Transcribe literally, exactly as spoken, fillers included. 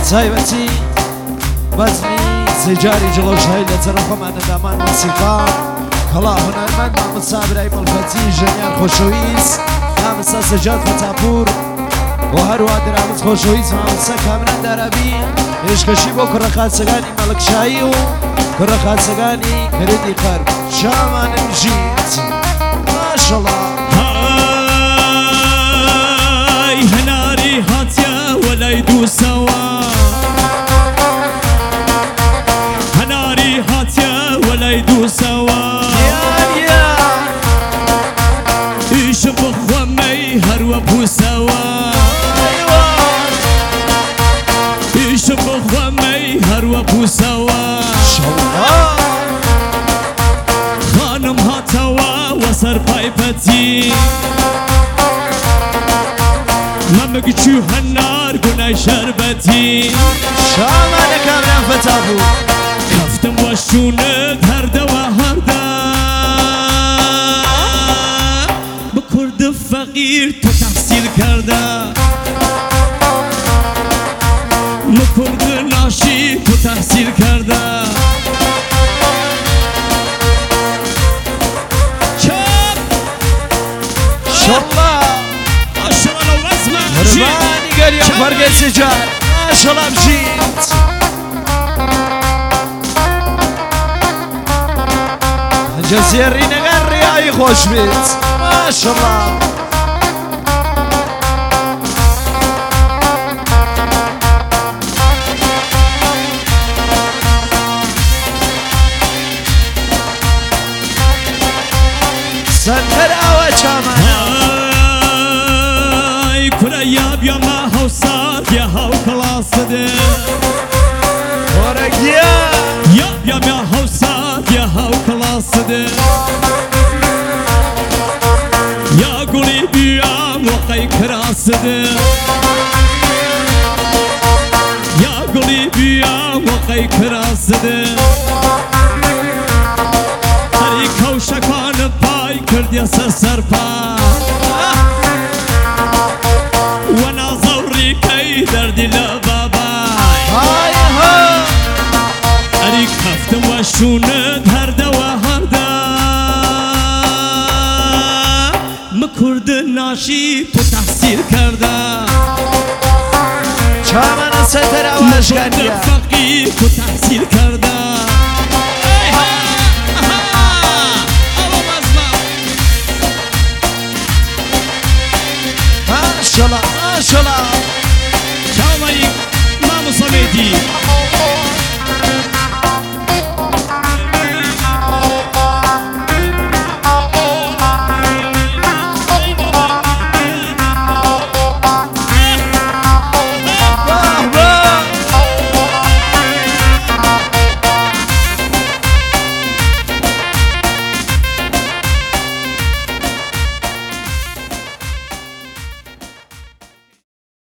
تایبەتی بەزمی سێجاری جڵۆژهایی لە جەرەخۆمانە دامان مۆسیقا کەڵا هونەرمەند مامۆستا برای مەڵفەتی ژەنیار خۆشەویست مامۆستا سەجاد فەتاپور و هەروە درامز خۆشەویست مامۆستا کامران دارابی پێشکەشی بۆ کوڕەخاسەکانی مەڵکشایی و کوڕەخاسەکانی کردی قەرب شامانم ژیت ماشەڵڵا های هەناری هاتیە وەلای دووسەوە هەناری هاتیە وەلای دووسەوە ئیشم بخۆمەی هەروە بووسەوە ئیشم بخۆمەی هەروە بووسەوە خانم هاتەوە وەسەر پایپەتی مەمەگ چوو هەنار گونای شەربەتی شامانە کامران فەتاپور کەفتم وە شوونت هەردەوە هەردە بە کورد فەقیر تۆ تەحسیل کەردە بە کورد ناشی تۆ تەحسیل کەردە شەڵڵا ماشەڵڵا وەزمە هەرمانی گەریان فەرگەی سێجار ماشەڵڵا بژیت ئەنجە زێڕینەکان ڕیایی خۆش بێت ماشەڵڵا سەرتەر ئاوە چامانە ئای کورە یابیەمە هەوسات یا هەو کڵاسدێ وەرەگیە یابیەمە هەوسات یا هەو کڵاسدێ یا گوڵی بیام وەقەی کراسدێ یا گوڵی بیام وەقەی کراسدێ هەری کەوشەکانم پای کردیە سەر سەرپا وە نازەوڕیکەی دەردی لە بابای ئەری کەفتم وە شوونت هەردەوە هەردە مە کورد ناشی تۆ تەحسیل کەردە چامانە سەرتەر ئاوە ئەشکانیە فەقیر تۆ تەحسیل کەردە ماشەڵڵا ماشەڵڵا چاوەی مامۆستا مێدی